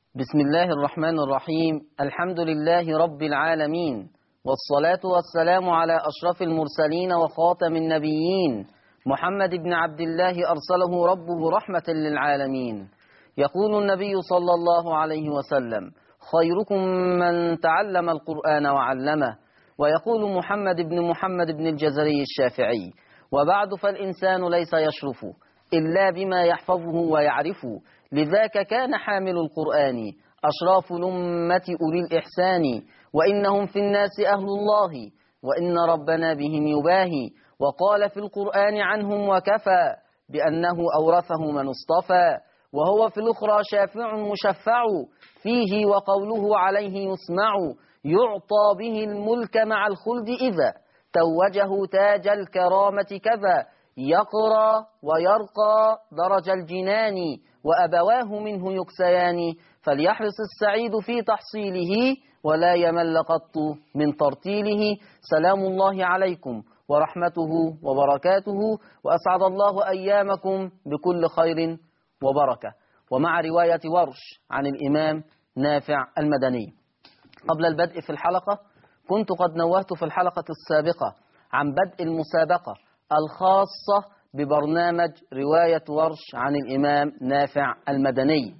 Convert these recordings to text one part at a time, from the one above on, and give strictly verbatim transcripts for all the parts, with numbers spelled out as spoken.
بسم الله الرحمن الرحيم. الحمد لله رب العالمين، والصلاة والسلام على أشرف المرسلين وخاتم النبيين، محمد بن عبد الله أرسله ربه رحمة للعالمين. يقول النبي صلى الله عليه وسلم: خيركم من تعلم القرآن وعلمه. ويقول محمد بن محمد بن الجزري الشافعي: وبعد فالإنسان ليس يشرف إلا بما يحفظه ويعرفه، لذاك كان حامل القرآن أشراف الأمة أولي الإحسان، وإنهم في الناس أهل الله، وإن ربنا بهم يباهي. وقال في القرآن عنهم وكفى بأنه أورثه من اصطفى، وهو في الأخرى شافع مشفع فيه، وقوله عليه يسمع، يعطى به الملك مع الخلد إذا توجه تاج الكرامة كذا، يقرى ويرقى درج الجنان، وأبواه منه يكسيان، فليحرص السعيد في تحصيله، ولا يمل قط من ترتيله. سلام الله عليكم ورحمته وبركاته، وأسعد الله أيامكم بكل خير وبركة. ومع رواية ورش عن الإمام نافع المدني. قبل البدء في الحلقة كنت قد نوهت في الحلقة السابقة عن بدء المسابقة الخاصة ببرنامج رواية ورش عن الإمام نافع المدني،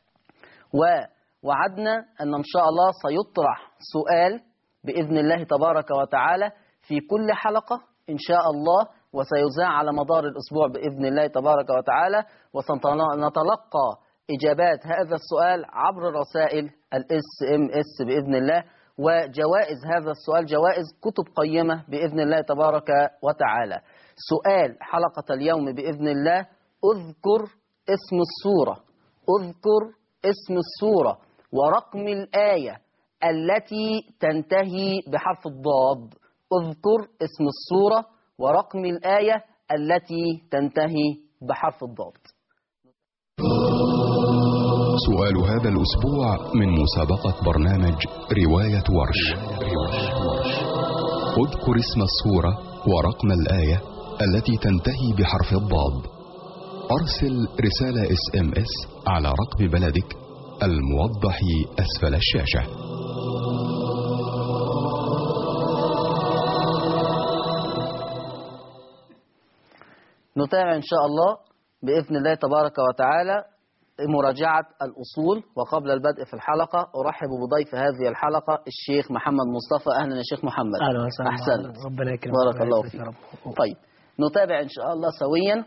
ووعدنا أن إن شاء الله سيطرح سؤال بإذن الله تبارك وتعالى في كل حلقة إن شاء الله، وسيذاع على مدار الأسبوع بإذن الله تبارك وتعالى، وسنتلقى إجابات هذا السؤال عبر رسائل الاس ام اس بإذن الله، وجوائز هذا السؤال جوائز كتب قيمة بإذن الله تبارك وتعالى. سؤال حلقة اليوم بإذن الله: اذكر اسم السورة اذكر اسم السورة ورقم الآية التي تنتهي بحرف الضاد. اذكر اسم السورة ورقم الآية التي تنتهي بحرف الضاد. سؤال هذا الأسبوع من مسابقة برنامج رواية ورش. اذكر اسم السورة ورقم الآية التي تنتهي بحرف الضاد. أرسل رسالة اس ام اس على رقم بلدك الموضح أسفل الشاشة. نتابع إن شاء الله بإذن الله تبارك وتعالى مراجعة الأصول. وقبل البدء في الحلقة أرحب بضيف هذه الحلقة الشيخ محمد مصطفى. أهلا يا شيخ محمد. أهلا وسهلا. أحسنت، ربنا يكرمك. بارك الله فيك. طيب نتابع إن شاء الله سويا.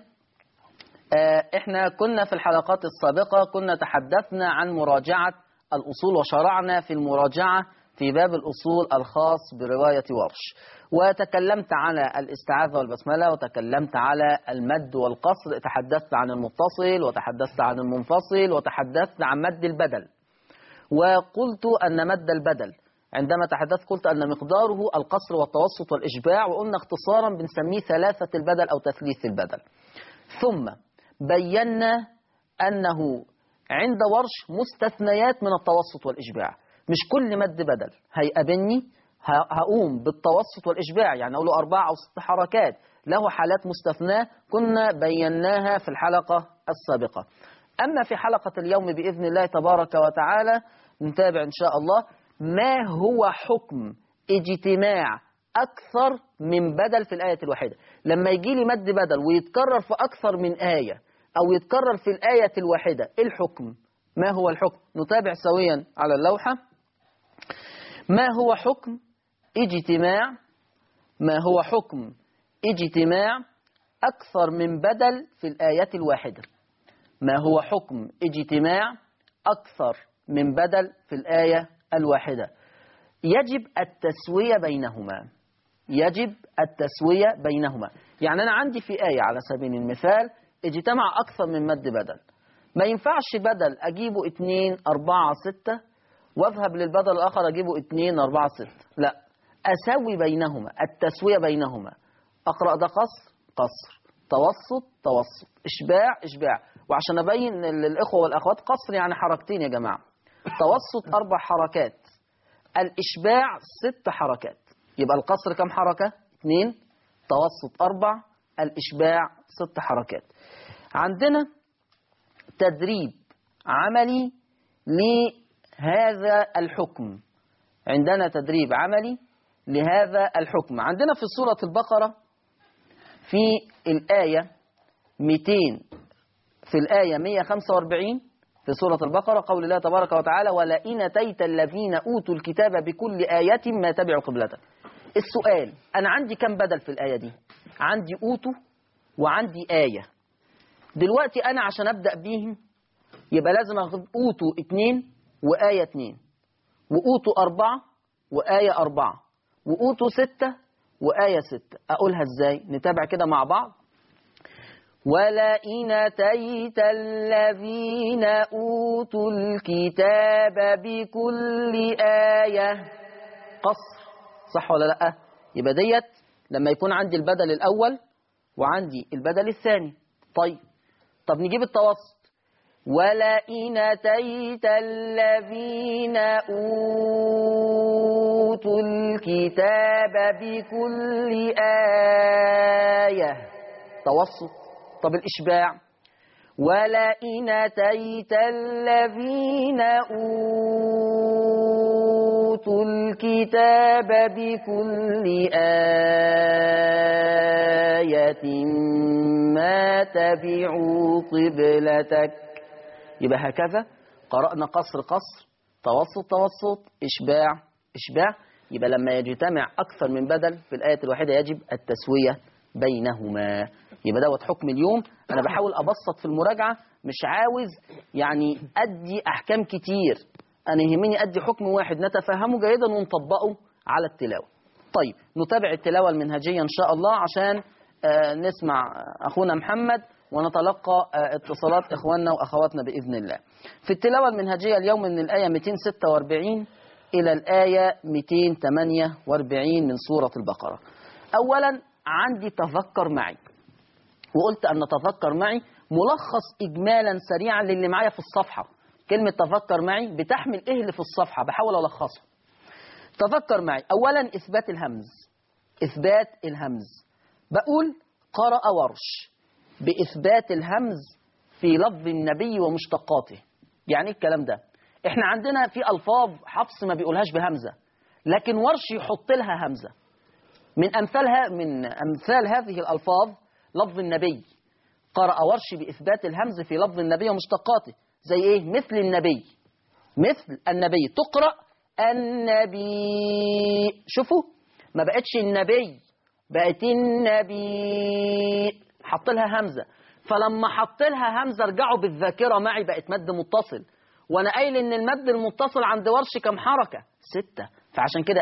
آه إحنا كنا في الحلقات السابقة كنا تحدثنا عن مراجعة الأصول، وشرعنا في المراجعة في باب الأصول الخاص برواية ورش، وتكلمت على الاستعاذة والبسملة، وتكلمت على المد والقصر، تحدثت عن المتصل، وتحدثت عن المنفصل، وتحدثت عن مد البدل. وقلت أن مد البدل عندما تحدثت قلت أن مقداره القصر والتوسط والإشباع، وقلنا اختصارا بنسميه ثلاثة البدل أو تثليث البدل. ثم بينا أنه عند ورش مستثنيات من التوسط والإشباع، مش كل مد بدل هيقابلني هقوم بالتوسط والإشباع، يعني أقوله أربعة أو ست حركات، له حالات مستثناة كنا بيناها في الحلقة السابقة. أما في حلقة اليوم بإذن الله تبارك وتعالى نتابع إن شاء الله ما هو حكم اجتماع أكثر من بدل في الآية الواحدة. لما يجي لي مد بدل ويتكرر في أكثر من آية أو يتكرر في الآية الواحدة، إيه الحكم؟ ما هو الحكم؟ نتابع سويا على اللوحة. ما هو حكم اجتماع ما هو حكم اجتماع أكثر من بدل في الآية الواحدة؟ ما هو حكم اجتماع أكثر من بدل في الآية الواحدة؟ يجب التسوية بينهما يجب التسوية بينهما يعني أنا عندي في آية على سبيل المثال اجتمع أكثر من مد بدل، ما ينفعش بدل أجيبه اتنين أربعة ستة واذهب للبدل الآخر أجيبه اتنين أربعة ستة، لا، أسوي بينهما، التسوية بينهما. أقرأ ده قصر قصر، توسط توسط، إشباع إشباع. وعشان أبين للإخوة والأخوات قصر يعني حركتين يا جماعة، توسط أربع حركات، الإشباع ست حركات. يبقى القصر كم حركة؟ اثنين، توسط أربع، الإشباع ست حركات. عندنا تدريب عملي لهذا الحكم، عندنا تدريب عملي لهذا الحكم. عندنا في سورة البقرة في الآية مئتين في الآية مئة وخمسة وأربعين في سورة البقرة قول الله تبارك وتعالى: ولئن أتيت الذين أوتوا الكتاب بكل آية ما تبعوا قبلتك. السؤال: أنا عندي كم بدل في الآية دي؟ عندي أوتوا وعندي آية. دلوقتي أنا عشان أبدأ بيهم يبقى لازم أخذ أوتوا اتنين وآية اتنين، وأوتوا أربعة وآية أربعة، وأوتوا ستة وآية ستة. أقولها إزاي؟ نتابع كده مع بعض. ولئن أتيت الذين أوتوا الكتاب بكل آية، قصر، صح ولا لأ؟ يبقى ديت لما يكون عندي البدل الأول وعندي البدل الثاني. طيب طب نجيب التوسط. ولئن أتيت الذين أوتوا الكتاب بكل آية، توسط. طب الإشباع: ولئن أتيت الذين أوتوا الكتاب بكل آية ما تبعوا قبلتك. يبقى هكذا قرأنا قصر قصر، توسط توسط، إشباع إشباع. يبقى لما يجتمع أكثر من بدل في الآية الواحدة يجب التسوية بينهما. يبقى دوت حكم اليوم. أنا بحاول أبسط في المراجعة، مش عاوز يعني أدي أحكام كتير، أنا يهمني أدي حكم واحد نتفهمه جيدا ونطبقه على التلاوة. طيب نتابع التلاوة المنهجية إن شاء الله عشان آه نسمع أخونا محمد ونتلقى آه اتصالات إخواننا وأخواتنا بإذن الله. في التلاوة المنهجية اليوم من الآية مئتين وستة وأربعين إلى الآية مئتين وثمانية وأربعين من سورة البقرة. أولا عندي تذكر معي، وقلت أن تذكر معي ملخص إجمالا سريعا للي معايا في الصفحة. كلمة تذكر معي بتحمل إيه اللي في الصفحة، بحاول ألخصه. تذكر معي أولا إثبات الهمز، إثبات الهمز. بقول قرأ ورش بإثبات الهمز في لفظ النبي ومشتقاته. يعني إيه الكلام ده؟ إحنا عندنا في ألفاظ حفص ما بيقولهاش بهمزة، لكن ورش يحط لها همزة. من أمثالها من أمثال هذه الألفاظ لفظ النبي، قرأ ورش بإثبات الهمز في لفظ النبي ومشتقاته. زي إيه؟ مثل النبي، مثل النبي تقرأ النبي. شوفوا ما بقتش النبي، بقت النبي، حط لها همزة. فلما حط لها همزة ارجعوا بالذاكرة معي، بقت مد متصل، وأنا قايل إن المد المتصل عند ورش كم حركة؟ ستة، فعشان كده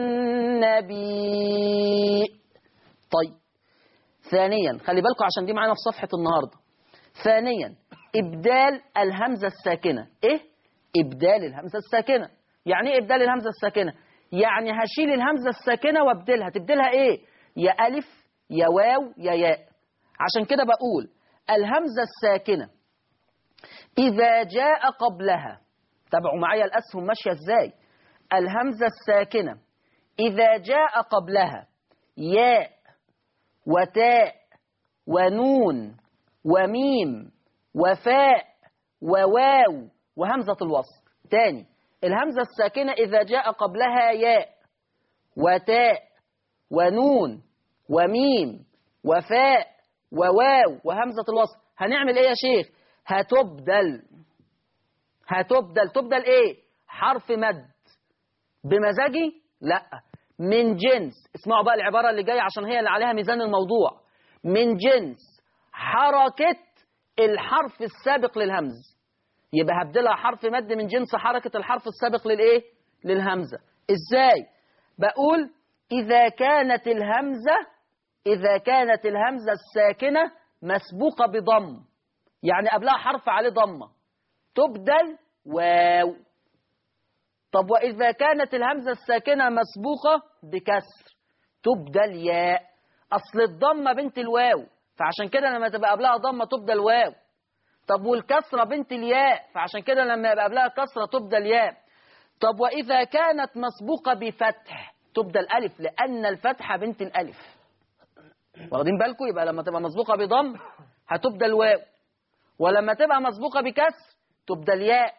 النبي. طيب ثانيا خلي بالكم عشان دي معانا في صفحة النهاردة. ثانيا إبدال الهمزة الساكنة. إيه؟ إبدال الهمزة الساكنة. يعني إيه إبدال الهمزة الساكنة؟ يعني هشيل الهمزة الساكنة وابدلها. تبدلها إيه؟ يا ألف يا واو يا ياء. عشان كده بقول الهمزة الساكنة إذا جاء قبلها، تابعوا معايا الأسهم ماشية إزاي. الهمزة الساكنة إذا جاء قبلها ياء وتاء ونون وميم وفاء وواو وهمزة الوصل. تاني، الهمزة الساكنة إذا جاء قبلها ياء وتاء ونون وميم وفاء وواو وهمزة الوصل، هنعمل إيه يا شيخ؟ هتبدل. هتبدل. تبدل إيه؟ حرف مد بمزاجي؟ لا، من جنس. اسمعوا بقى العبارة اللي جاية عشان هي اللي عليها ميزان الموضوع. من جنس حركة الحرف السابق للهمز. يبقى هبدلها حرف مد من جنس حركة الحرف السابق للإيه؟ للهمزة. إزاي؟ بقول إذا كانت الهمزة إذا كانت الهمزة الساكنة مسبوقة بضم، يعني قبلها حرف عليه ضمة، تبدل واو. طب وإذا كانت الهمزة الساكنة مسبوقة بكسر، تبدل ياء. أصل الضمة بنت الواو، فعشان كده لما تبقى قبلها ضمة تبدل واو. طب والكسرة بنت الياء، فعشان كده لما يبقى قبلها كسرة تبدل ياء. طب وإذا كانت مسبوقة بفتح تبدل ألف، لأن الفتحة بنت الألف. واخدين بالكم؟ يبقى لما تبقى مسبوقة بضم هتبدل واو، ولما تبقى مسبوقة بكسر تبدل ياء،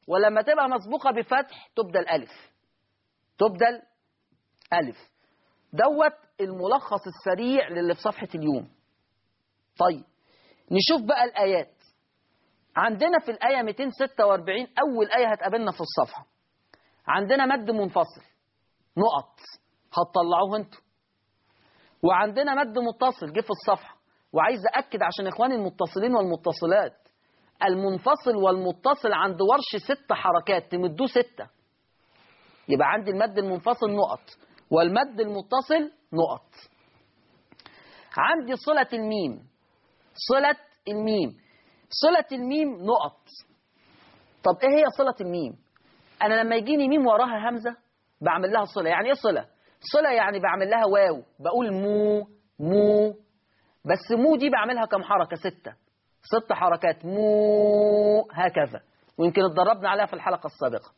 ولما تبقى مسبوقة بفتح تبدل ألف، تبدل ألف. دوت الملخص السريع للي في صفحة اليوم. طيب نشوف بقى الآيات. عندنا في الآية مئتين وستة وأربعين أول آية هتقابلنا في الصفحة، عندنا مد منفصل نقط هتطلعوه انتوا، وعندنا مد متصل جه في الصفحة. وعايز أكد عشان إخواني المتصلين والمتصلات، المنفصل والمتصل عند ورش ست حركات تمدوه ستة، يبقى عندي المد المنفصل نقط والمد المتصل نقط. عندي صلة الميم، صلة الميم صلة الميم نقط. طب ايه هي صلة الميم؟ انا لما يجيني ميم وراها همزة بعمل لها صلة. يعني ايه صلة؟ صلة يعني بعمل لها واو، بقول مو مو، بس مو دي بعملها كم حركة؟ ستة، ست حركات مو هكذا، ويمكن اتدربنا عليها في الحلقة السابقة.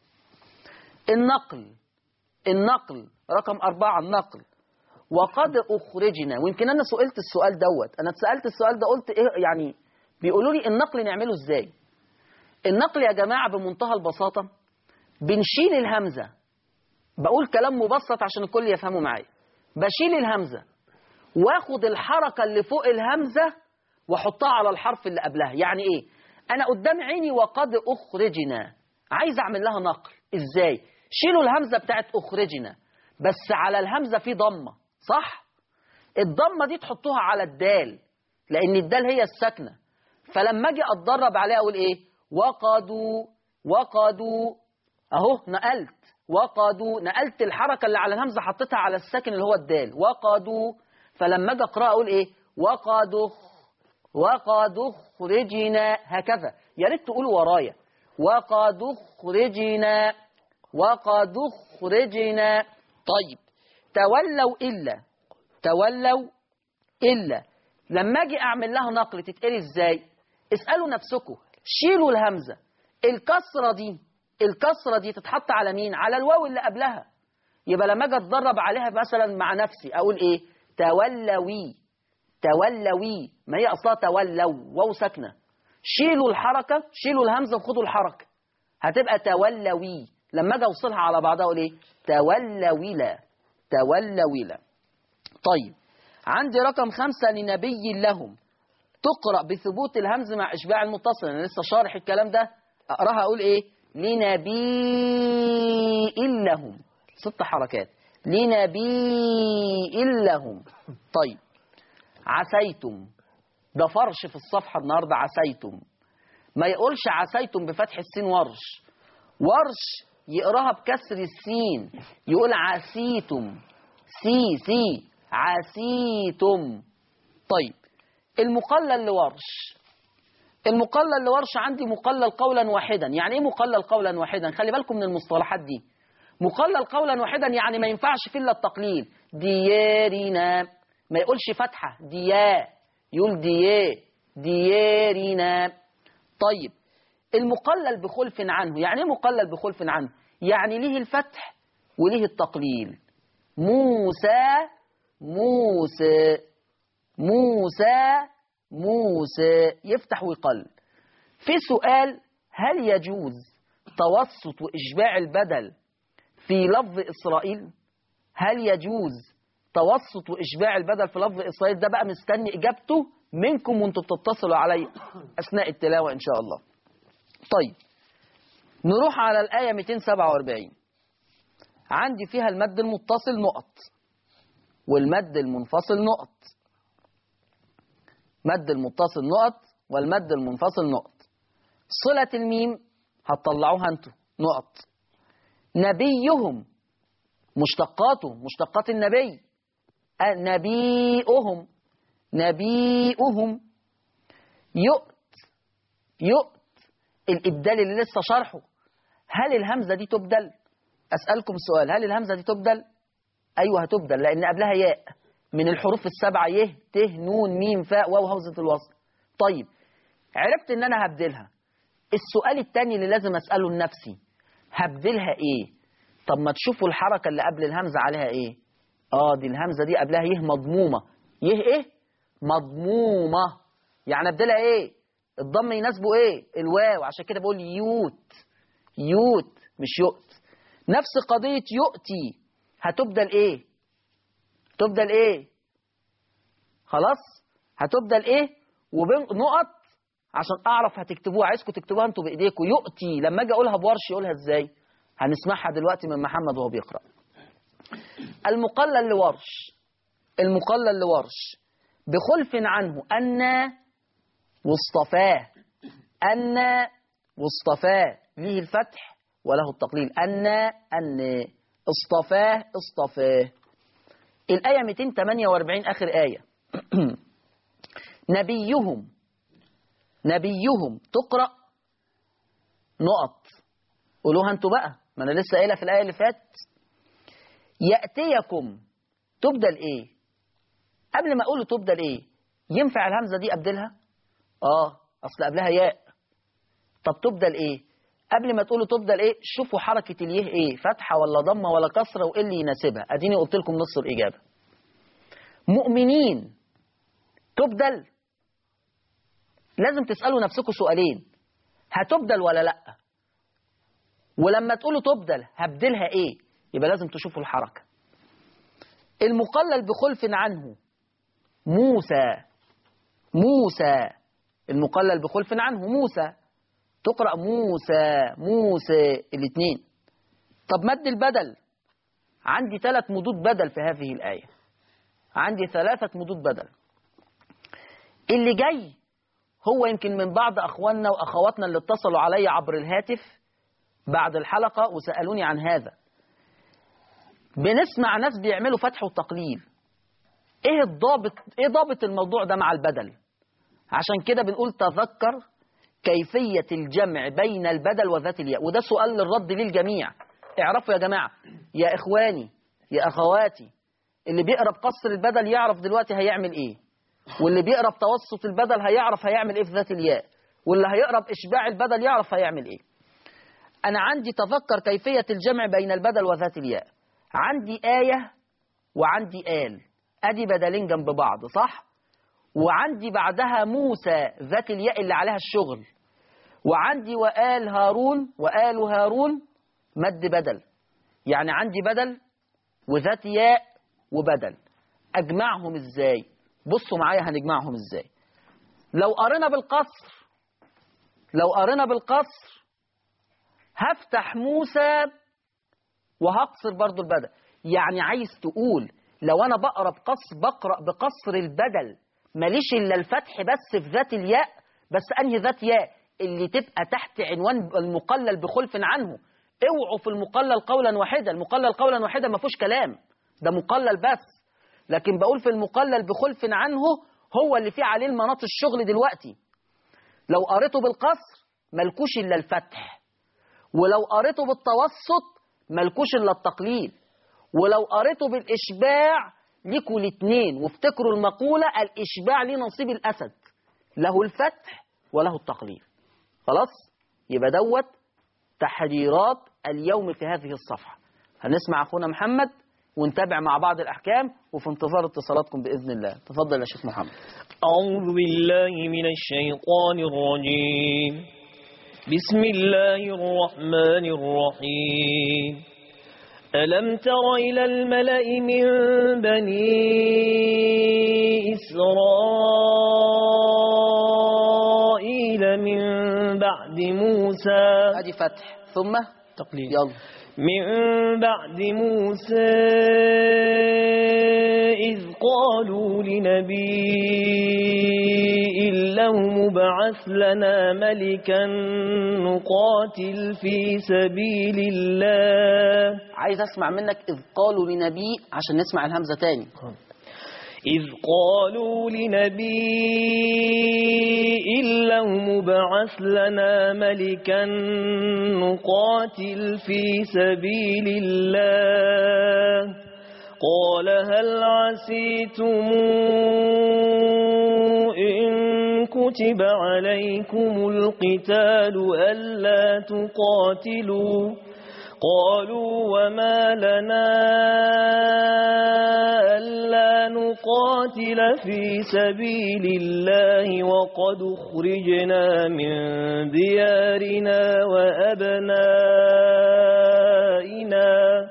النقل، النقل رقم أربعة النقل. وقد أخرجنا، ويمكن أنا سئلت السؤال دوت، أنا اتسألت السؤال ده قلت إيه يعني، بيقولوا لي النقل نعمله إزاي؟ النقل يا جماعة بمنتهى البساطة بنشيل الهمزة، بقول كلام مبسط عشان الكل يفهمه معايا، بشيل الهمزة واخد الحركة اللي فوق الهمزة واحطها على الحرف اللي قبلها. يعني إيه؟ أنا قدام عيني وقد أخرجنا، عايز أعمل لها نقل إزاي؟ شيلوا الهمزة بتاعت أخرجنا، بس على الهمزة في ضمة، صح؟ الضمة دي تحطوها على الدال، لأن الدال هي الساكنة. فلما أجي أتدرب عليها أقول إيه؟ وقدوا وقدوا، أهو نقلت وقدوا، نقلت الحركة اللي على الهمزة حطيتها على الساكن اللي هو الدال، وقدوا. فلما أجي أقرأ أقول إيه؟ وقدوا وقدوا خرجنا، هكذا. يا ريت تقولوا ورايا وقدوا خرجنا وقد خرجنا. طيب تولوا إلا، تولوا إلا لما أجي أعمل لها نقل تتقري إزاي؟ اسألوا نفسكم، شيلوا الهمزة، الكسرة دي الكسرة دي تتحط على مين؟ على الواو اللي قبلها. يبقى لما أجي أتدرب عليها مثلا مع نفسي أقول إيه؟ تولوي تولوي، ما هي أصلها تولوا، واو ساكنة، شيلوا الحركة، شيلوا الهمزة وخدوا الحركة، هتبقى تولوي. لما اجي اوصلها على بعضها اقول ايه؟ تولويلا تولويلا. طيب عندي رقم خمسة لنبي لهم، تقرأ بثبوت الهمز مع إشباع المتصل. أنا لسه شارح الكلام ده، أقراها أقول إيه؟ لنبي لهم، ست حركات، لنبي لهم. طيب عسيتم، ده فرش في الصفحة النهاردة، عسيتم. ما يقولش عسيتم بفتح السين، ورش ورش يقراها بكسر السين، يقول عسيتم، سي سي عسيتم. طيب المقلل لورش، المقلل لورش عندي مقلل قولا واحدا. يعني ايه مقلل قولا واحدا؟ خلي بالكم من المصطلحات دي. مقلل قولا واحدا يعني ما ينفعش فيه الا التقليل. ديارنا، ما يقولش فتحة ديا، يقول ديا ديارنا. طيب المقلل بخلف عنه، يعني ايه مقلل بخلف عنه؟ يعني ليه الفتح وليه التقليل. موسى موسى موسى موسى، يفتح ويقل. في سؤال، هل يجوز توسط وإشباع البدل في لفظ إسرائيل؟ هل يجوز توسط وإشباع البدل في لفظ إسرائيل؟ ده بقى مستني إجابته منكم وانتم بتتصلوا علي أثناء التلاوة إن شاء الله. طيب نروح على الآية مئتين وسبعة وأربعين، عندي فيها المد المتصل نقط والمد المنفصل نقط، مد المتصل نقط والمد المنفصل نقط. صلة الميم هتطلعوها انتوا نقط. نبيهم مشتقاته، مشتقات النبي، نبيئهم نبيئهم. يؤت يؤت الإبدال اللي لسه شرحه، هل الهمزة دي تبدل؟ أسألكم سؤال، هل الهمزة دي تبدل؟ أيوة هتبدل، لأن قبلها ياء من الحروف السبعة، يه ت نون ميم فاء واو همزة الوصل. طيب عرفت إن أنا هبدلها، السؤال التاني اللي لازم أسأله لنفسي، هبدلها إيه؟ طب ما تشوفوا الحركة اللي قبل الهمزة عليها إيه؟ آه دي الهمزة دي قبلها يه مضمومة، يه إيه؟ مضمومة، يعني أبدلها إيه؟ الضم يناسبه إيه؟ الواو، عشان كده بقول يوت يوت مش يؤت. نفس قضية يؤتي هتبدل ايه؟ تبدل ايه؟ خلاص هتبدل ايه وبين نقط عشان اعرف هتكتبوها. عايزكم تكتبوها انتوا بايديكم. يؤتي لما اجي اقولها بورش يقولها ازاي؟ هنسمعها دلوقتي من محمد وهو بيقرأ. المقلل لورش، المقلل لورش بخلف عنه أن واصطفاه، أن واصطفاه ليه الفتح وله التقليل. أن أن اصطفاه اصطفاه. الآية مئتين وثمانية وأربعين آخر آية. نبيهم نبيهم تقرأ نقط. قولوها انتوا بقى، ما انا لسه قايلها في الآية اللي فاتت. يأتيكم تبدل ايه؟ قبل ما اقوله تبدل ايه ينفع الهمزة دي ابدلها؟ اه اصل قبلها ياء. طب تبدل ايه؟ قبل ما تقولوا تبدل ايه شوفوا حركة اليه ايه، فتحة ولا ضمة ولا كسرة وايه اللي يناسبها. اديني قلت لكم نص الاجابة. مؤمنين تبدل. لازم تسألوا نفسكم سؤالين، هتبدل ولا لا؟ ولما تقولوا تبدل هبدلها ايه؟ يبقى لازم تشوفوا الحركة. المقلل بخلف عنه موسى، موسى المقلل بخلف عنه موسى تقرأ موسى موسى الاثنين. طب مد البدل عندي ثلاث مدود بدل في هذه الآية، عندي ثلاثة مدود بدل. اللي جاي هو يمكن من بعض أخواننا وأخواتنا اللي اتصلوا علي عبر الهاتف بعد الحلقة وسألوني عن هذا. بنسمع ناس بيعملوا فتح وتقليل. ايه الضابط، ايه ضابط الموضوع ده مع البدل؟ عشان كده بنقول تذكر كيفية الجمع بين البدل وذات الياء، وده سؤال للرد للجميع. اعرفوا يا جماعة، يا إخواني يا أخواتي، اللي بيقرأ بقصر البدل يعرف دلوقتي هيعمل ايه، واللي بيقرأ بتوسط البدل هيعرف هيعمل ايه في ذات الياء، واللي هيقرأ بإشباع البدل يعرف هيعمل ايه. أنا عندي تذكر كيفية الجمع بين البدل وذات الياء. عندي آية وعندي آل، أدي بدلين جنب بعض صح؟ وعندي بعدها موسى ذات الياء اللي عليها الشغل، وعندي وآل هارون وآل هارون مد بدل. يعني عندي بدل وذات ياء وبدل. أجمعهم إزاي؟ بصوا معايا هنجمعهم إزاي. لو قرنا بالقصر، لو قرنا بالقصر هفتح موسى وهقصر برضو البدل. يعني عايز تقول لو أنا بقرأ بقصر بقرأ بقصر البدل ماليش إلا الفتح بس في ذات الياء، بس أنهي ذات ياء اللي تبقى تحت عنوان المقلل بخلف عنه. اوعوا في المقلل قولا واحدا، المقلل قولا واحدا ما فيهوش كلام، ده مقلل بس. لكن بقول في المقلل بخلف عنه هو اللي فيه عليه المناط الشغل دلوقتي. لو قريته بالقصر ملكوش إلا الفتح، ولو قريته بالتوسط ملكوش إلا التقليل، ولو قريته بالإشباع ليكوا الاثنين. وافتكروا المقولة الإشباع ليه نصيب الأسد، له الفتح وله التقليل. خلاص يبقى دوت تحريرات اليوم في هذه الصفحة. هنسمع أخونا محمد ونتابع مع بعض الأحكام، وفي انتظار اتصالاتكم بإذن الله. تفضل يا شيخ محمد. أعوذ بالله من الشيطان الرجيم. بسم الله الرحمن الرحيم. ألم تر إلى الملأ من بني إسرائيل من بعد موسى. أدي فتح ثم تقليل. يلا. من بعد موسى إذ قالوا لنبي له مبعث لنا ملكا نقاتل في سبيل الله. عايز أسمع منك إذ قالوا لنبي عشان نسمع الهمزة تاني. إذ قالوا لنبي له مبعث لنا ملكا نقاتل في سبيل الله. قال هل عسيتم إن كتب عليكم القتال ألا تقاتلوا قالوا وما لنا ألا نقاتل في سبيل الله وقد أخرجنا من ديارنا وأبنائنا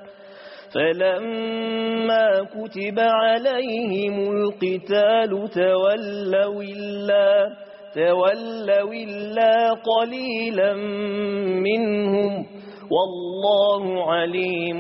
فلما كتب عليهم القتال تولوا إلا تولوا إلا قليلا منهم والله عليم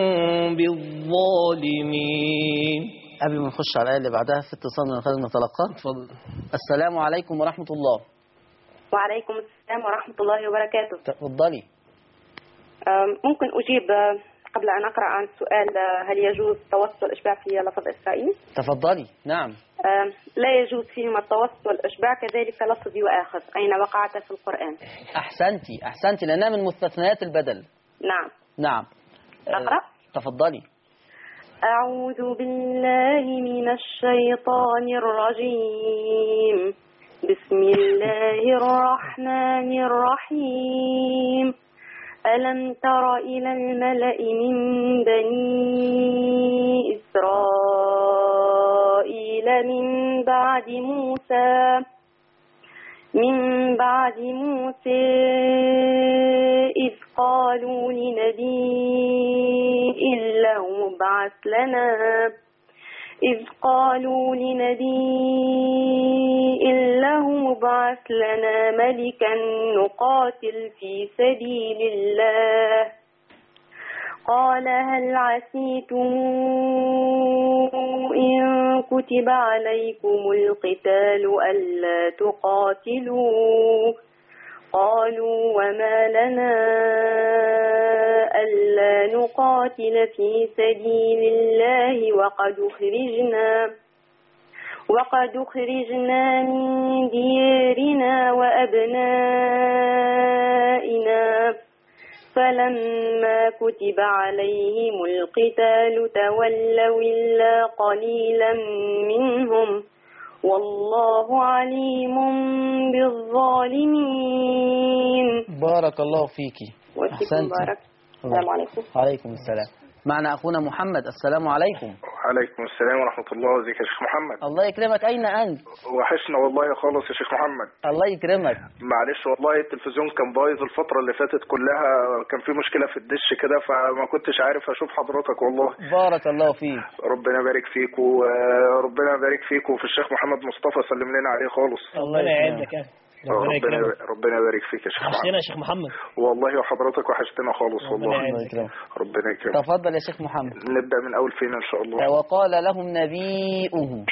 بالظالمين. قبل ما نخش على الآية اللي بعدها في اتصال من خلال نتلقى. اتفضل. السلام عليكم ورحمة الله. وعليكم السلام ورحمة الله وبركاته. تفضلي. ممكن أجيب قبل أن أقرأ عن السؤال هل يجوز توسل الإشباع في لفظ إسرائيل؟ تفضلي. نعم. لا يجوز فيهما التوسل والإشباع كذلك لفظ وآخذ أين وقعت في القرآن. أحسنتي أحسنتي لأنها من مستثنيات البدل. نعم. نعم. أقرأ؟ تفضلي. أعوذ بالله من الشيطان الرجيم بسم الله الرحمن الرحيم ألم تر إلى الملأ من بني إسرائيل من بعد موسى من بعد موسى إذ قالوا لنبي له مبعث لنا إذ قالوا لنبي له مبعث لنا ملكا نقاتل في سبيل الله قال هل عسيتم إن كتب عليكم القتال ألا تقاتلوا قالوا وما لنا ألا نقاتل في سبيل الله وقد أخرجنا وقد أخرجنا من ديارنا وأبنائنا فلما كتب عليهم القتال تولوا إلا قليلا منهم والله عليم بالظالمين. بارك الله فيكي. أحسنتي. بارك. السلام عليكم. وعليكم السلام. معنا أخونا محمد. السلام عليكم. وعليكم السلام ورحمة الله. ازيك يا شيخ محمد؟ الله يكرمك. أين أنت؟ وحشنا والله خالص يا شيخ محمد. الله يكرمك. معلش والله التلفزيون كان بايظ الفترة اللي فاتت كلها، كان في مشكلة في الدش كده فما كنتش عارف أشوف حضرتك والله. بارك الله فيك. ربنا يبارك فيك وربنا يبارك فيك وفي الشيخ محمد مصطفى سلم لنا عليه خالص. الله يعزك يا ربنا يكرمك. ربنا يبارك فيك يا شيخ محمد. وحشتنا يا شيخ محمد والله وحضرتك وحشتنا خالص والله. ربنا يكرمك. ربنا يكرمك. تفضل يا شيخ محمد. نبدأ من أول فين إن شاء الله. وقال لهم نبيئهم.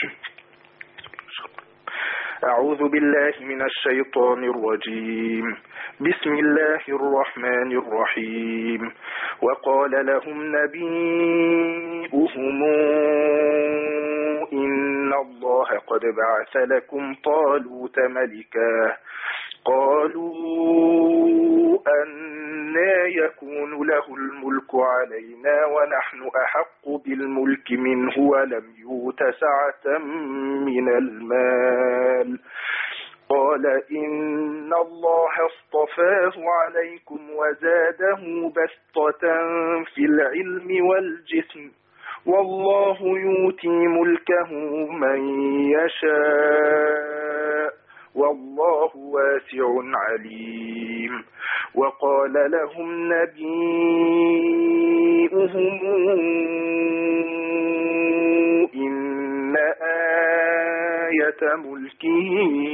أعوذ بالله من الشيطان الرجيم بسم الله الرحمن الرحيم وقال لهم نبيئهم إن الله قد بعث لكم طالوت ملكا قالوا أنى يكون له الملك علينا ونحن أحق بالملك منه ولم يؤت سعة من المال قال إن الله اصطفاه عليكم وزاده بسطة في العلم والجسم والله يؤتي ملكه من يشاء والله واسع عليم وقال لهم نبيئهم إن آية ملكه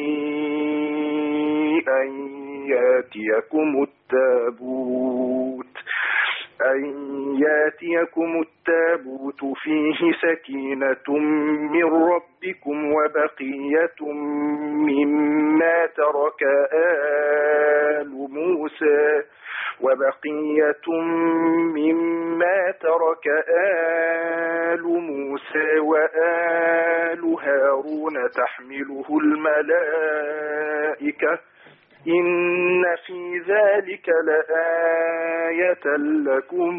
أن ياتيكم التابوت أن ياتيكم التابوت فيه سكينة من ربكم وبقية مما ترك آل موسى وبقية مما ترك آل موسى وآل هارون تحمله الملائكة إن في ذلك لآية لكم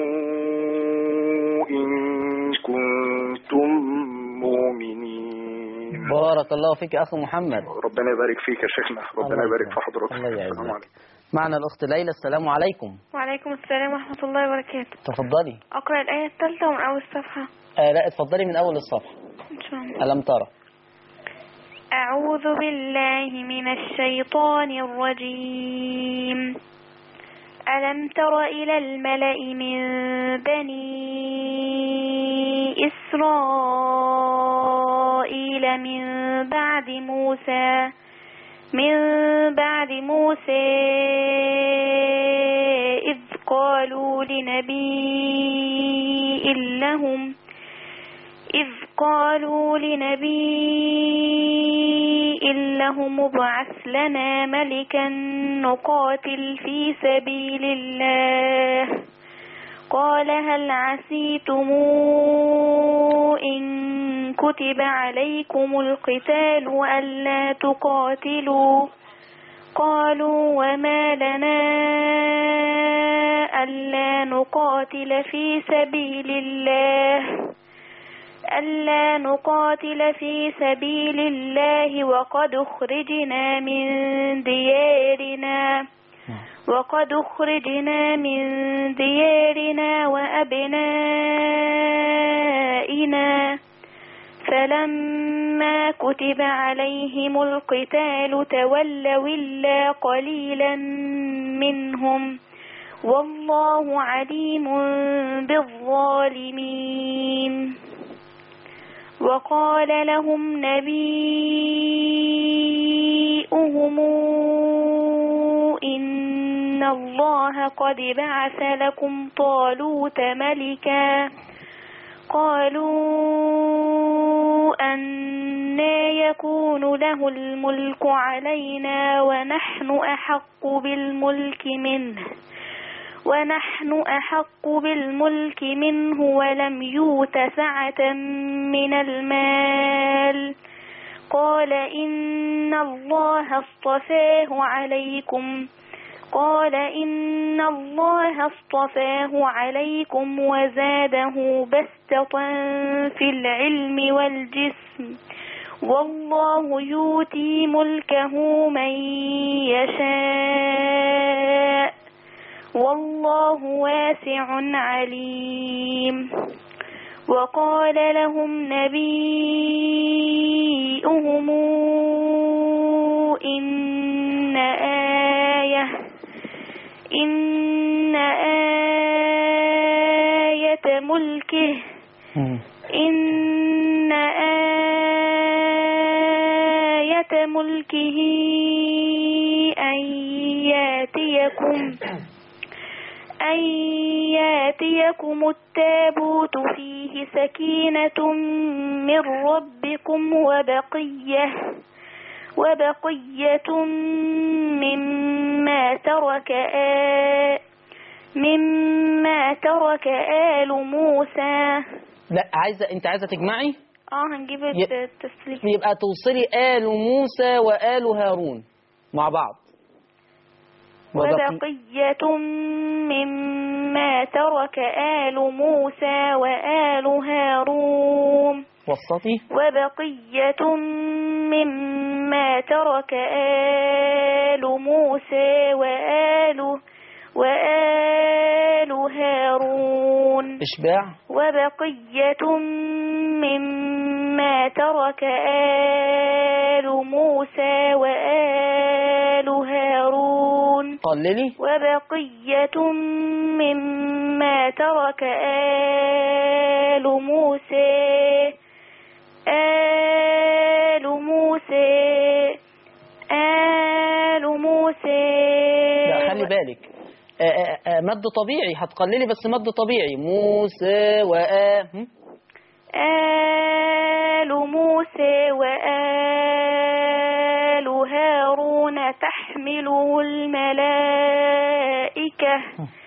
إن كنتم مؤمنين. بارك الله فيك أخي محمد. ربنا يبارك فيك يا شيخنا. ربنا يبارك في حضرتك. الله يعزك. معنا الأخت ليلى. السلام عليكم. وعليكم السلام ورحمة الله وبركاته. تفضلي. أقرأ الآية الثالثة من أول الصفحة. آه لا اتفضلي من أول الصفحة إن شاء الله. ألم ترى. أعوذ بالله من الشيطان الرجيم. ألم تر إلى الملأ من بني إسرائيل من بعد موسى من بعد موسى إذ قالوا لنبي لهم إذ قالوا لنبي لهم ابعث لنا ملكا نقاتل في سبيل الله قال هل عسيتم إن كتب عليكم القتال ألا تقاتلوا قالوا وما لنا ألا نقاتل في سبيل الله ألا نقاتل في سبيل الله وقد أخرجنا من ديارنا وقد أخرجنا من ديارنا وأبنائنا فلما كتب عليهم القتال تولوا إلا قليلا منهم والله عليم بالظالمين. وقال لهم نبيؤهم إن الله قد بعث لكم طالوت ملكا قالوا أنى يكون له الملك علينا ونحن أحق بالملك منه ونحن أحق بالملك منه ولم يؤت سعة من المال قال إن الله اصطفاه عليكم قال إن الله اصطفاه عليكم وزاده بسطة في العلم والجسم والله يؤتي ملكه من يشاء والله واسع عليم. وقال لهم نبيؤهم إن آية إن آية ملكه إن آية ملكه أن ياتيكم أن ياتيكم التابوت فيه سكينة من ربكم وبقية وبقية مما ترك آل مما ترك آل موسى. لا عايزة انت عايزة تجمعي اه هنجيب التسليم يبقى توصلي آل موسى وآل هارون مع بعض. وبقية مما ترك آل موسى وآل هارون وسطي وبقية مما ترك آل موسى وآل وآل هارون إشباع وبقية مما ترك آل موسى وآل هارون قللي وبقية مما ترك آل موسى آل موسى آل موسى. لا خلي بالك آآ آآ مد طبيعي هتقللي بس مد طبيعي موسى وآ آل موسى وآل هارون تحمله الملائكة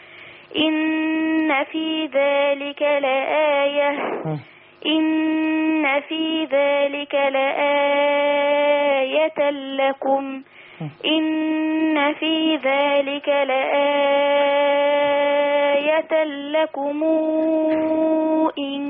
إن في ذلك لآية إن في ذلك لآية لكم إن في ذلك لآية لكم إن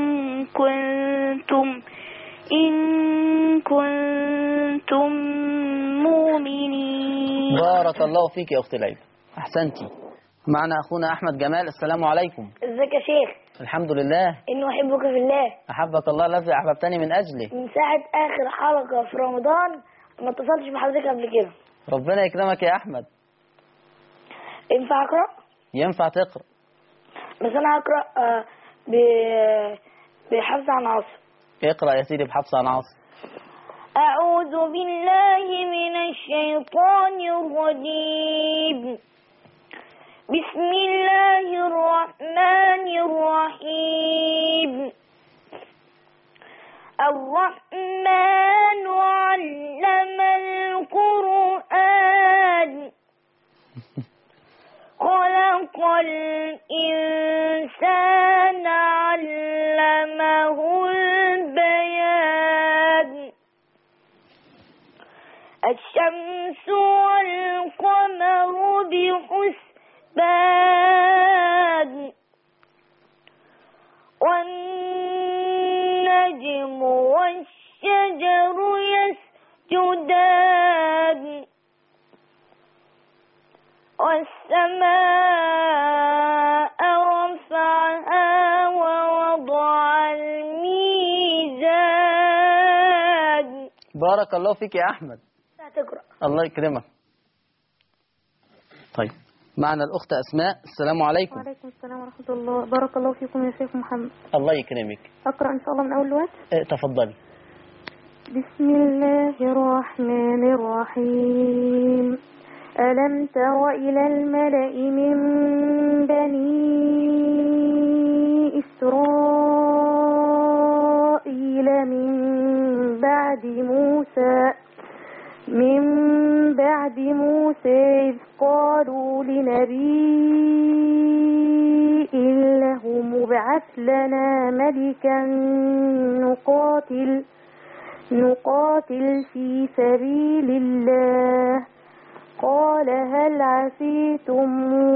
كنتم إن كنتم مؤمنين. بارك الله فيك يا أختي ليلى، أحسنتي. معنا أخونا أحمد جمال. السلام عليكم. ازيك يا شيخ؟ الحمد لله. إنه أحبك في الله. أحبك الله الذي أحببتني من أجله. من ساعة آخر حلقة في رمضان ما اتصلتش بحضرتك قبل كده. ربنا يكرمك يا أحمد. ينفع أقرأ؟ ينفع تقرأ. بس أنا هقرأ آه ب... بحفظ عن عاصم. اقرأ يا سيدي بحفظ عن عاصم. أعوذ بالله من الشيطان الرجيم. بسم الله الرحمن الرحيم. الرحمن علم القرآن خلق الإنسان علمه البيان. الشمس والقمر بحسبان والنجم والشجر يسجدان والسماء رفعها ووضع الميزان. بارك الله فيك يا أحمد. تقرأ. الله يكرمك. طيب معنا الأخت أسماء. السلام عليكم. وعليكم السلام ورحمة الله. بارك الله فيكم يا شيخ محمد. الله يكرمك. أقرأ إن شاء الله من أول الوقت. اه تفضلي. بسم الله الرحمن الرحيم. ألم تر إلى الملأ من بني إسرائيل من بعد موسى من بعد موسى إذ قالوا لنبي له مبعث لنا ملكا نقاتل نقاتل في سبيل الله قال هل عسيتم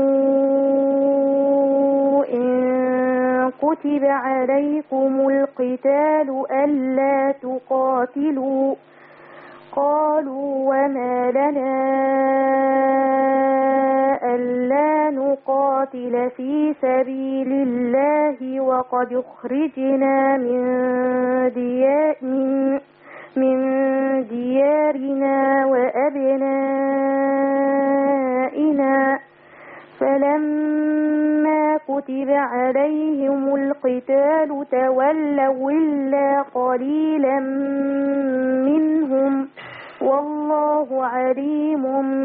إن كتب عليكم القتال ألا تقاتلوا قالوا وما لنا ألا نقاتل في سبيل الله وقد أخرجنا من ديار من, من ديارنا وأبنائنا فلما كتب عليهم القتال تولوا إلا قليلا منهم والله عليم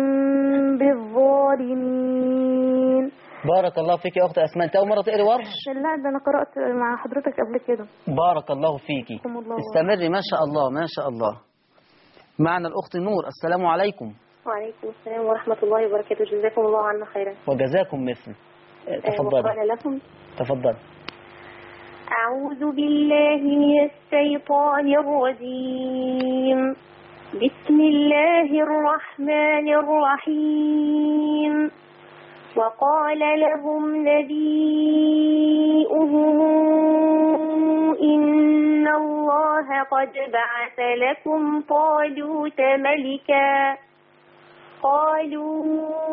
بالظالمين. بارك الله فيك يا أخت أسماء. أنت أول مرة تقري ورش؟ لا ده أنا قرأت مع حضرتك قبل كده. بارك الله فيكي. استمري ما شاء الله ما شاء الله. معنا الأخت نور. السلام عليكم. وعليكم السلام ورحمة الله وبركاته. جزاكم الله عنا خيرا. وجزاكم مثل. تفضل. وقال لكم. تفضل. أعوذ بالله من الشيطان الرجيم. بسم الله الرحمن الرحيم. وقال لهم نبيؤهم إن الله قد بعث لكم طالوت ملكا قالوا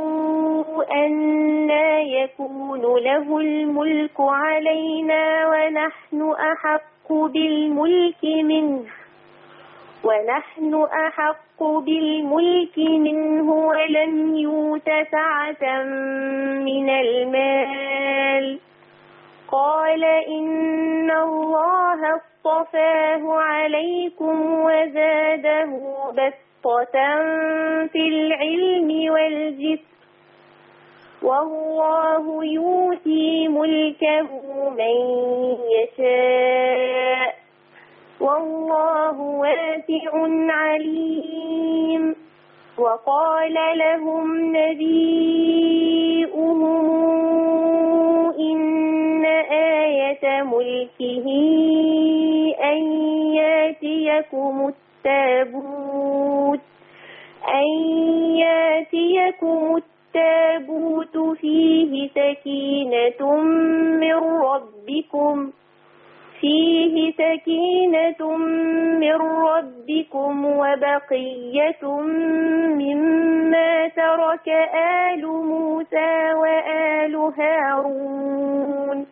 أنى يكون له الملك علينا ونحن أحق بالملك منه ونحن أحق بالملك منه ولم يؤت سعة من المال قال إن الله اصطفاه عليكم وزاده بسطة في العلم والجسم والله يؤتي ملكه من يشاء والله واسع عليم. وقال لهم نبيؤهم إن آية ملكه أن ياتيكم التابوت أن ياتيكم التابوت فيه سكينة من ربكم فيه سكينة من ربكم وبقية مما ترك آل موسى وآل هارون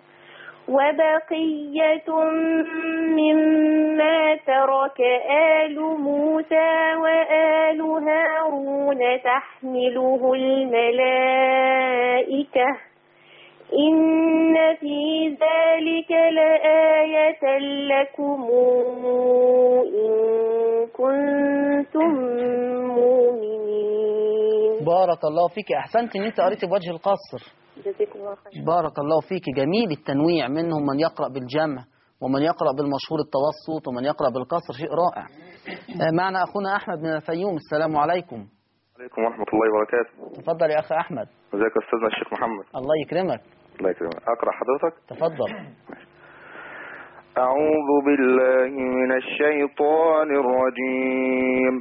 وبقية مما ترك آل موسى وآل هارون تحمله الملائكة إن في ذلك لآية لكم إن كنتم مؤمنين. بارك الله فيك، أحسنت إن أنت قريت بوجه القصر. جزاكم الله خير. بارك الله فيك، جميل التنويع، منهم من يقرأ بالجمع ومن يقرأ بالمشهور التوسط ومن يقرأ بالقصر، شيء رائع. معنا أخونا أحمد من الفيوم. السلام عليكم. عليكم ورحمة الله وبركاته. تفضل يا أخ أحمد. ازيك يا أستاذنا الشيخ محمد؟ الله يكرمك. الله يكرمك. أقرأ حضرتك؟ تفضل. أعوذ بالله من الشيطان الرجيم.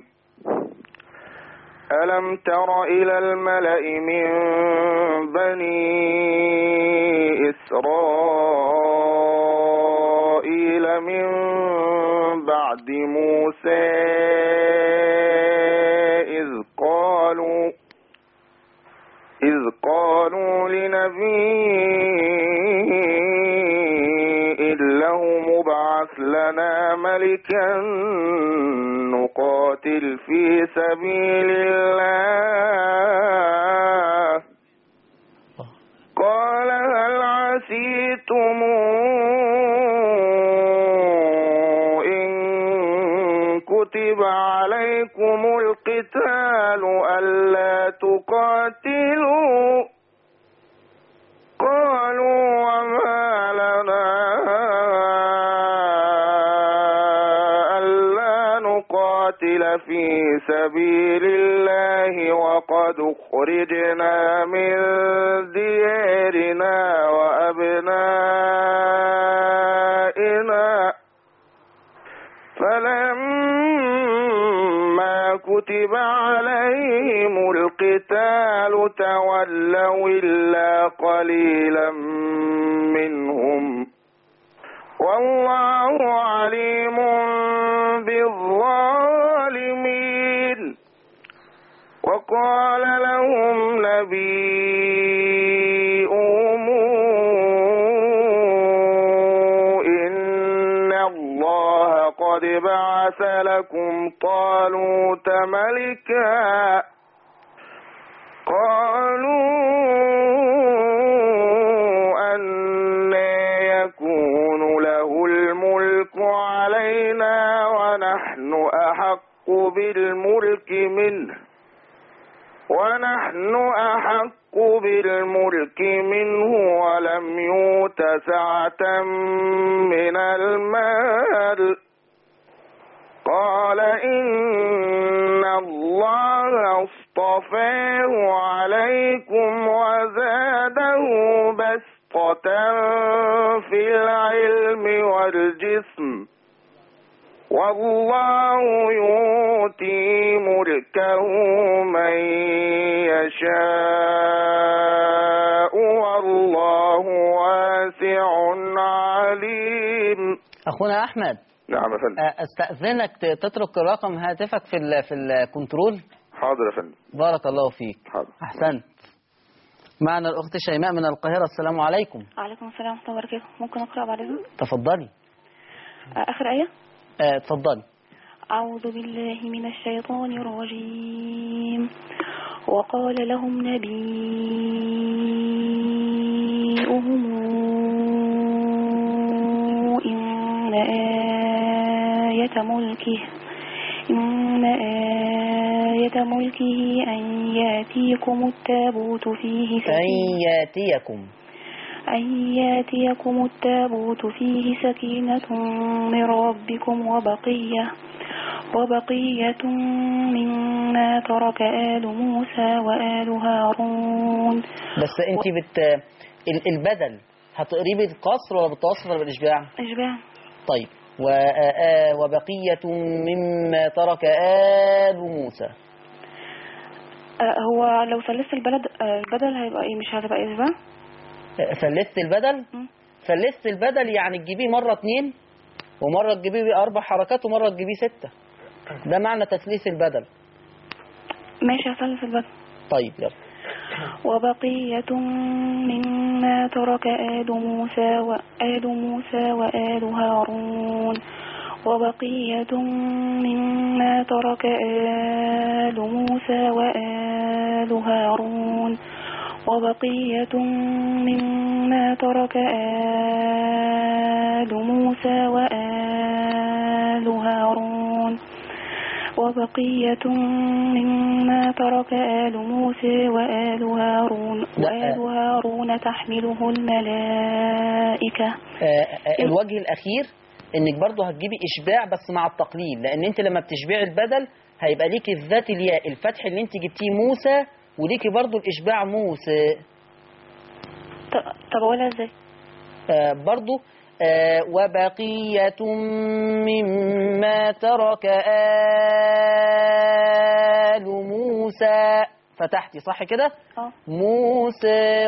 ألم تر إلى الملأ من بني إسرائيل من بعد موسى إذ قالوا إذ قالوا لنبي له مبعث لنا ملكا نقاتل في سبيل الله قال هل عسيتم إن كتب عليكم القتال ألا تقاتلوا قالوا وما لنا في سبيل الله وقد أخرجنا من ديارنا وأبنائنا فلما كتب عليهم القتال تولوا إلا قليلا منهم والله عليم بالظالمين. وقال لهم نبيهم إن الله قد بعث لكم طالوت ملكا قالوا علينا ونحن أحق بالملك منه ونحن أحق بالملك منه ولم يؤت سعة من المال قال إن الله اصطفاه عليكم وزاده بسطة في العلم والجسم والله يؤتي ملكه من يشاء والله واسع عليم. أخونا أحمد. نعم يا فندم. أستأذنك تترك رقم هاتفك في ال في الكنترول. حاضر يا فندم. بارك الله فيك. حاضر. أحسنت. معنا الأخت شيماء من القاهرة. السلام عليكم. وعليكم السلام ورحمة الله وبركاته. ممكن أقرأ بعد إذنك؟ تفضلي. آخر آية؟ آه، تفضلي. أعوذ بالله من الشيطان الرجيم. وقال لهم نبيهم إن آية ملكه إن آية ملكه أن يأتيكم التابوت فيه سكينة أن يأتيكم أن يأتيكم التابوت فيه سكينة من ربكم وبقية وبقية مما ترك آل موسى وآل هارون. بس أنت بت البدل هتقريه بالقصر ولا بالتوسط ولا بالإشباع؟ إشباع. طيب وبقية مما ترك آل موسى. هو لو ثلثت البلد البدل هيبقى إيه؟ مش هتبقى إشباع؟ ثلثت البدل؟ تفلست البدل يعني تجيبيه مرة اتنين ومرة تجيبيه بأربع حركات ومرة تجيبيه ستة. ده معنى تثليث البدل. ماشي هثلث البدل. طيب يلا. وبقية مما ترك آل موسى وآل موسى وآل هارون وبقية مما ترك آل موسى وآل هارون وبقية مما ترك آل موسى وآل هارون وبقية مما ترك آل موسى وآل هارون وآل هارون تحمله الملائكة. الوجه الأخير إنك برضو هتجيبي إشباع بس مع التقليل، لأن أنت لما بتشبعي البدل هيبقى ليكي الذات الياء الفتح اللي أنت جبتيه موسى وليكي برضو الإشباع موسى. طب أقولها إزاي؟ آه برضو آه وبقية مما ترك آل موسى فتحتي صح كده؟ اه موسى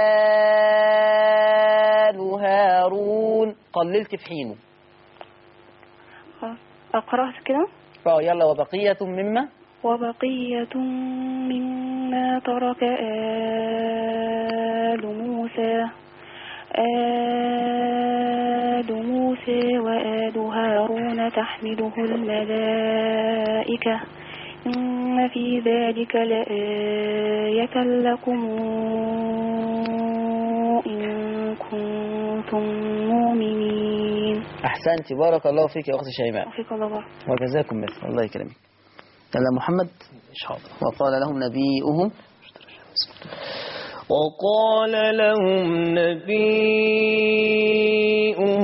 وآل هارون قللت في حينه. اه أقرأت كده؟ اه يلا. وبقية مما وبقية مما ترك آل موسى آل موسى وآل هارون تحمله الملائكة إن في ذلك لآية لكم إن كنتم مؤمنين. أحسنت بارك الله فيك يا أخت شيماء. وفيك الله بارك. وجزاكم مثل الله يكرمك. يلا محمد. وقال لهم نبيهم وقال لهم نبيهم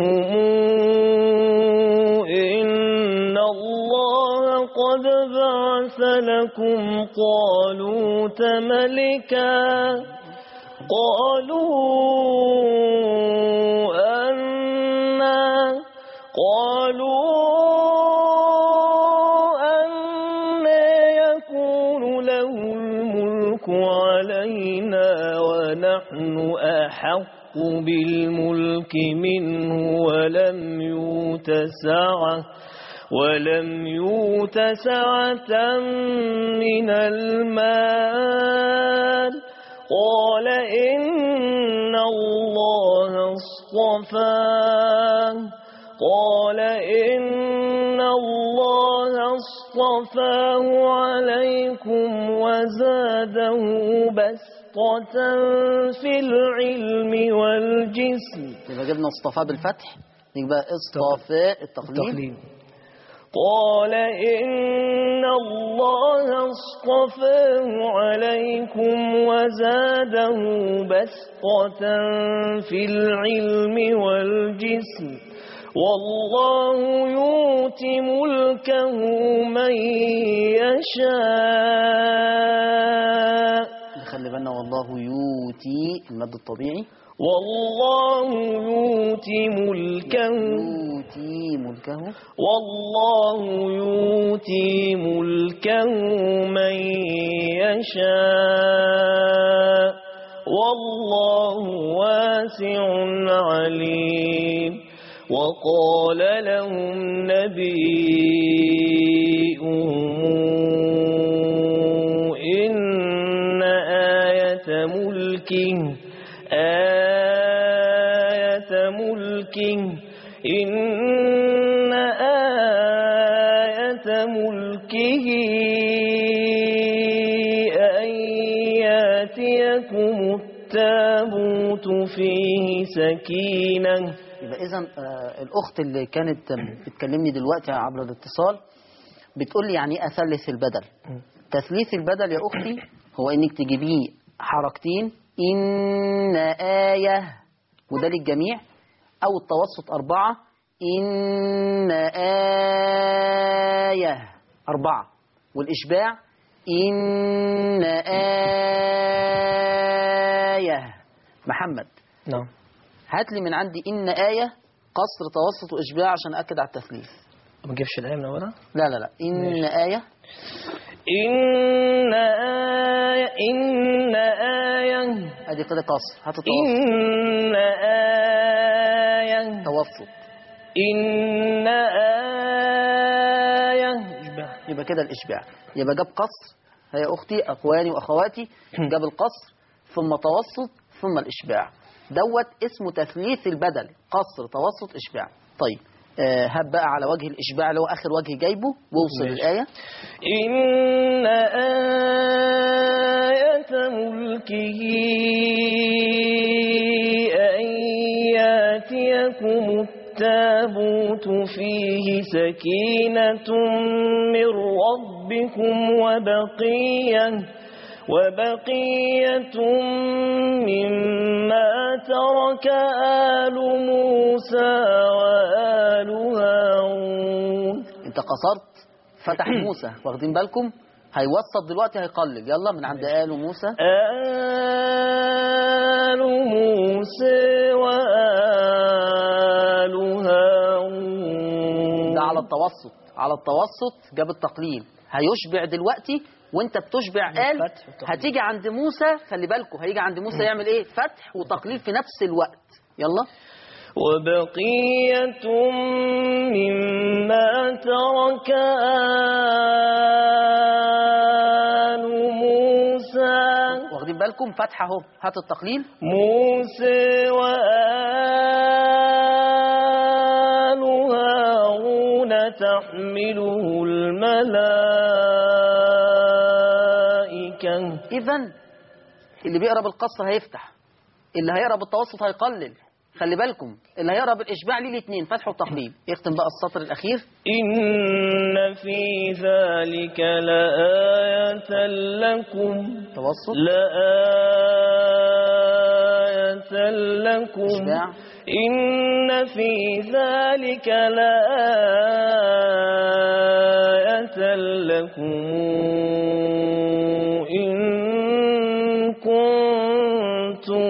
إن الله قد بعث لكم طالوت ملكا قالوا أنا قالوا علينا ونحن أحق بالملك منه ولم يؤت سعة ولم يؤت سعة من المال قال إن الله اصطفاه قال إن الله اصطفاه عليكم وزاده بسطة في العلم والجسم. يبقى جبنا اصطفاه بالفتح يبقى اصطفاء التقليد. قال إن الله اصطفاه عليكم وزاده بسطة في العلم والجسم والله يؤتي ملكه من يشاء. خلي بالنا والله يؤتي المد الطبيعي والله يؤتي ملكه يؤتي ملكه والله يؤتي ملكه من يشاء والله واسع عليم. وقال لهم نبيهم إن آية ملكه آية ملكه إن آية ملكه أن يأتيكم التابوت فيه سكينة. يبقى إذن آه الأخت اللي كانت بتكلمني دلوقتي عبر الاتصال بتقول لي يعني إيه أثلث البدل. تثليث البدل يا أختي هو إنك تجيبيه حركتين إن آية وده للجميع أو التوسط أربعة إن آية أربعة والإشباع إن آية. محمد نعم هات لي من عندي إن آية قصر توسط وإشباع عشان أكد على التثليث. ما تجيبش الآية من أولها؟ لا لا لا إن ماشي. آية إن آية إن آية أدي كده قصر هات التوسط. إن آية التوسط. إن آية إشباع. يبقى كده الإشباع، يبقى جاب قصر هي أختي أخواني وأخواتي، جاب القصر ثم توسط ثم الإشباع، دوت اسمه تثليث البدل، قصر توسط إشباع. طيب آه هب بقى على وجه الإشباع اللي هو آخر وجه جايبه ووصل الآية. إن آية ملكه أن يأتيكم التابوت فيه سكينة من ربكم وبقية وبقية مما ترك آل موسى وآل هارون. انت قصرت فتح موسى، واخدين بالكم؟ هيوسط دلوقتي هيقلل، يلا من عند آل موسى. آل موسى وآل هارون. ده على التوسط، على التوسط جاب التقليل، هيشبع دلوقتي وانت بتشبع آل، هتيجي عند موسى، خلي بالكم هيجي عند موسى يعمل ايه؟ فتح وتقليل في نفس الوقت. يلا. وبقية مما ترك آل موسى. واخدين بالكم؟ فتح اهو، هات التقليل. موسى وآل هارون تحمله الملائكة. إذن اللي بيقرا بالقصر هيفتح، اللي هيقرا بالتوسط هيقلل. خلي بالكم اللي هيقرا بالإشباع ليه الاثنين، فتح وتقليل. يختم بقى السطر الأخير. إن في ذلك لآية لكم. توسط. لآية لكم. إشباع. إن في ذلك لآية لكم إن كنتم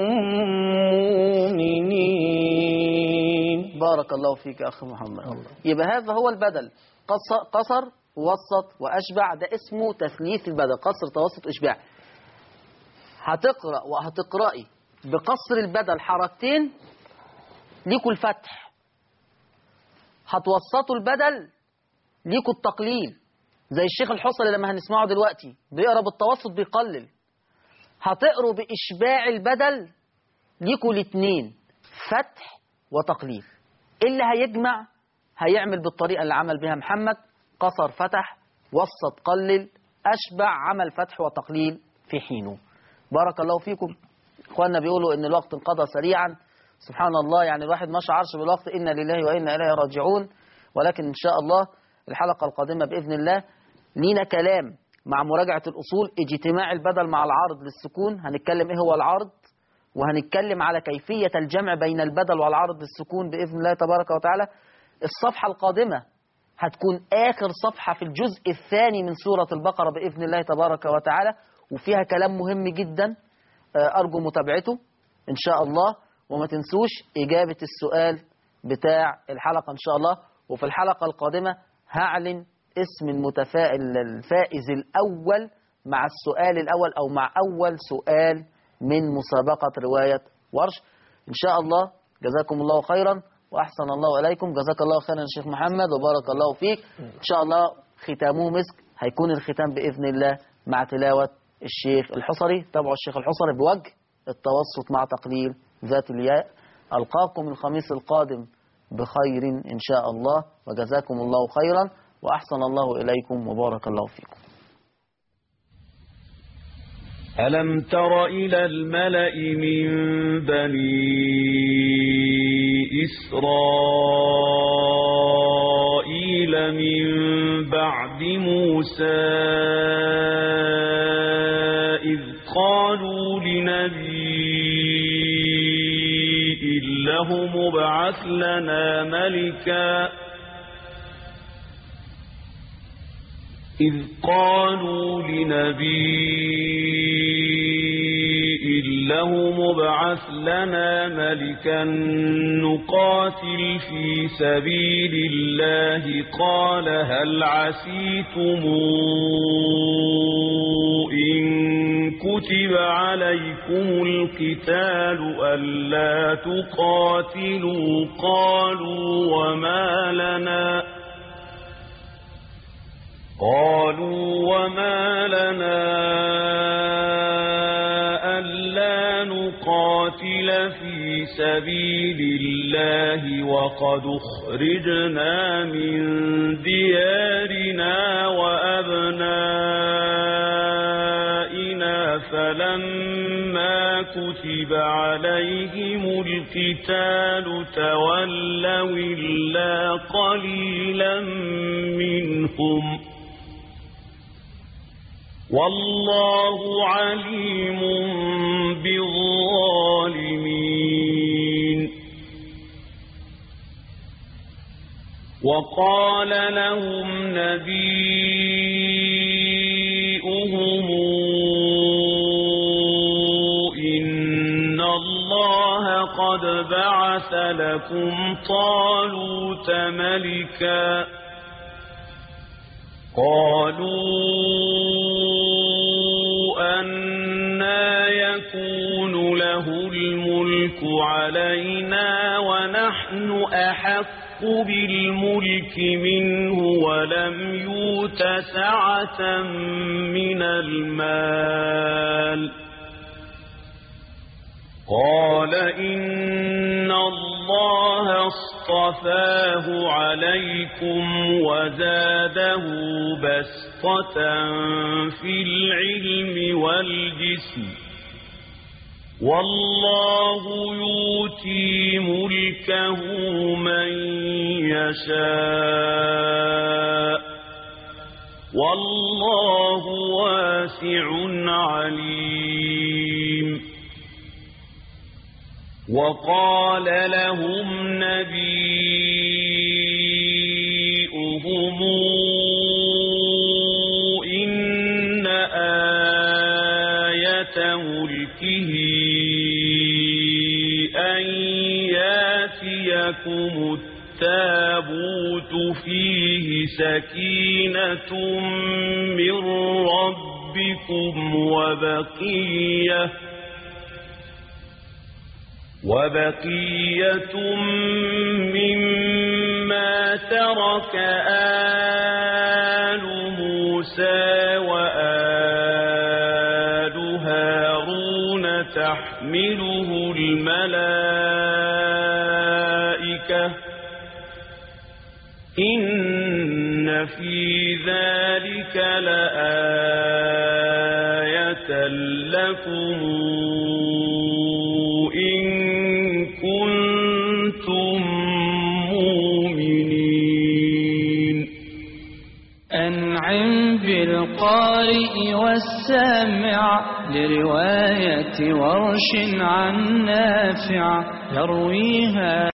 مؤمنين. بارك الله فيك يا أخي محمد. الله. يبقى هذا هو البدل، قصر ووسط وأشبع، ده اسمه تثليث البدل، قصر توسط إشباع. هتقرأ وهتقرأي بقصر البدل حركتين ليكوا الفتح، هتوسطوا البدل ليكوا التقليل، زي الشيخ الحصري لما هنسمعه دلوقتي بيقرأ بالتوسط بيقلل. هتقروا بإشباع البدل ليكوا الاثنين، فتح وتقليل. اللي هيجمع هيعمل بالطريقة اللي عمل بها محمد، قصر فتح، وسط قلل، أشبع عمل فتح وتقليل في حينه. بارك الله فيكم. إخواننا بيقولوا إن الوقت انقضى سريعا، سبحان الله، يعني الواحد ما شعرش بالوقت. إنا لله وإنا إليه راجعون. ولكن إن شاء الله الحلقة القادمة بإذن الله لينا كلام مع مراجعة الأصول، اجتماع البدل مع العارض للسكون. هنتكلم إيه هو العارض، وهنتكلم على كيفية الجمع بين البدل والعارض للسكون بإذن الله تبارك وتعالى. الصفحة القادمة هتكون آخر صفحة في الجزء الثاني من سورة البقرة بإذن الله تبارك وتعالى، وفيها كلام مهم جدا، أرجو متابعته إن شاء الله. وما تنسوش إجابة السؤال بتاع الحلقة إن شاء الله. وفي الحلقة القادمة هعلن اسم المتفائل الفائز الأول مع السؤال الأول، أو مع أول سؤال من مسابقة رواية ورش إن شاء الله. جزاكم الله خيرا وأحسن الله إليكم. جزاك الله خيرا يا شيخ محمد وبارك الله فيك. إن شاء الله ختامه مسك، هيكون الختام بإذن الله مع تلاوة الشيخ الحصري. تابعوا الشيخ الحصري بوجه التوسط مع تقليل ذات الياء. ألقاكم الخميس القادم بخير إن شاء الله، وجزاكم الله خيرا وأحسن الله إليكم وبارك الله فيكم. ألم تر إلى الملأ من بني إسرائيل من بعد موسى إذ قالوا لنبي له مبعث لنا ملكا إذ قالوا لنبي لهم ابعث لنا ملكا نقاتل في سبيل الله قال هل عسيتم إن كتب عليكم القتال ألا تقاتلوا قالوا وما لنا قالوا وما لنا ألا نقاتل في سبيل الله وقد أخرجنا من ديارنا وأبنائنا فلما كتب عليهم القتال تولوا إلا قليلا منهم والله عليم بالظالمين. وقال لهم نبيؤهم إن الله قد بعث لكم طالوت ملكا قالوا أنى يكون له الملك علينا ونحن أحق بالملك منه ولم يؤت سعة من المال قال إن الله اصطفاه عليكم وزاده بسطة في العلم والجسم والله يؤتي ملكه من يشاء والله واسع عليم. وقال لهم نبيؤهم إن آية ملكه أن ياتيكم التابوت فيه سكينة من ربكم وبقية وبقية مما ترك آل موسى وآل هارون تحمله الملائكة إن في ذلك لآية لكم إن كنتم مؤمنين. أنعم بالقارئ والسامع لرواية ورش عن نافع يرويها